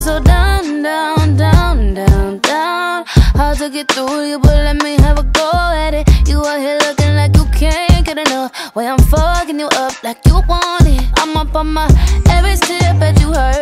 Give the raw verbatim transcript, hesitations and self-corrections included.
So down, down, down, down, down. Hard to get through you, but let me have a go at it. You out here looking like you can't get enough. Way I'm fucking you up like you want it. I'm up on my every step that you heard.